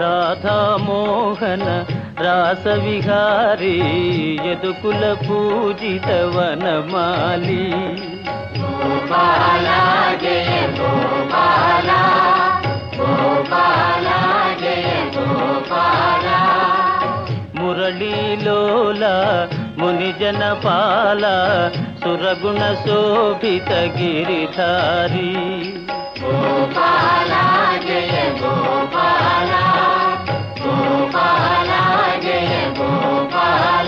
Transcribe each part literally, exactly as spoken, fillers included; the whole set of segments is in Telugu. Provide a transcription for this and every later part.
రాధా మోహన రాస విహారీ యదుకుల పూజిత వనమాలి. గోపాల జయ గోపాల గోపాల జయ గోపాల. మురళీలోల మునిజన పాల సురగుణ శోభిత గిరిధారి. గోపాల జయ గోపాల గోపాల జయ గోపాల.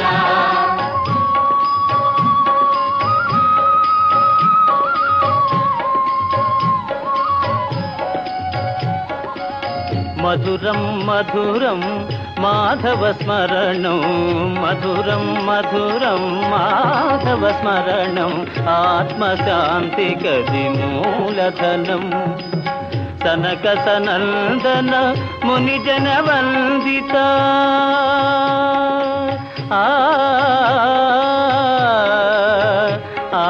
మధురం మధురం మాధవ స్మరణం, మధురం మధురం మాధవ స్మరణం, ఆత్మశాంతి కది మూలధనం. సనక సనందన మునిజన వందిత ఆ ఆ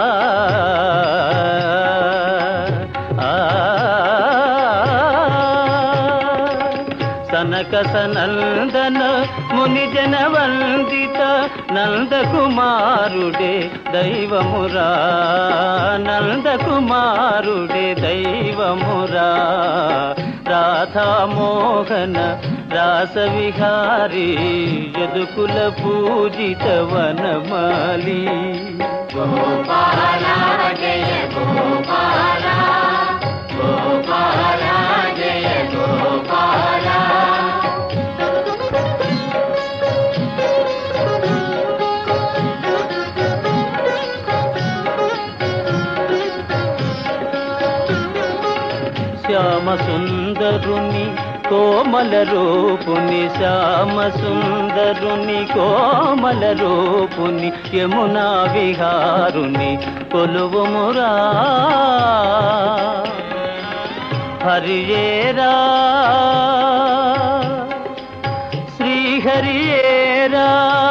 సనక సనందన మునిజన వందిత నందకుమారుడే దైవమురా, నందకుమారుడే దైవమురా. రాధా మోహన రాస విహారీ యదుకుల పూజిత వనమాలి. గోపాల జయ గోపాల గోపాల జయ గోపాల. శ్యామ సుందరుని కోమల రూపుని, శ్యామ సుందరుని కోమల రూపుని, యమునా విహారుని కొలువుమురా. హరియేరా శ్రీహరియేరా,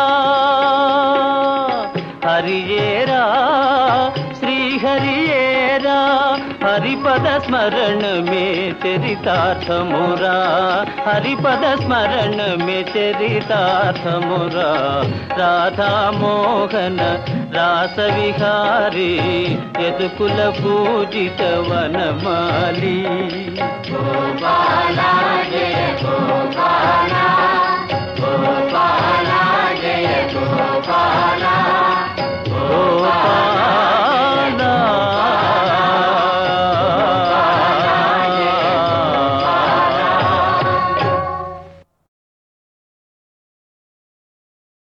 హరియేరా శ్రీహరియేరా. హరిపద స్మరణ మే చరితార్థమురా, హరిపద స్మరణ మే చరితార్థమురా. రాధా మోహన రాస విహారీ యదుకుల పూజిత వనమాలి. గోపాల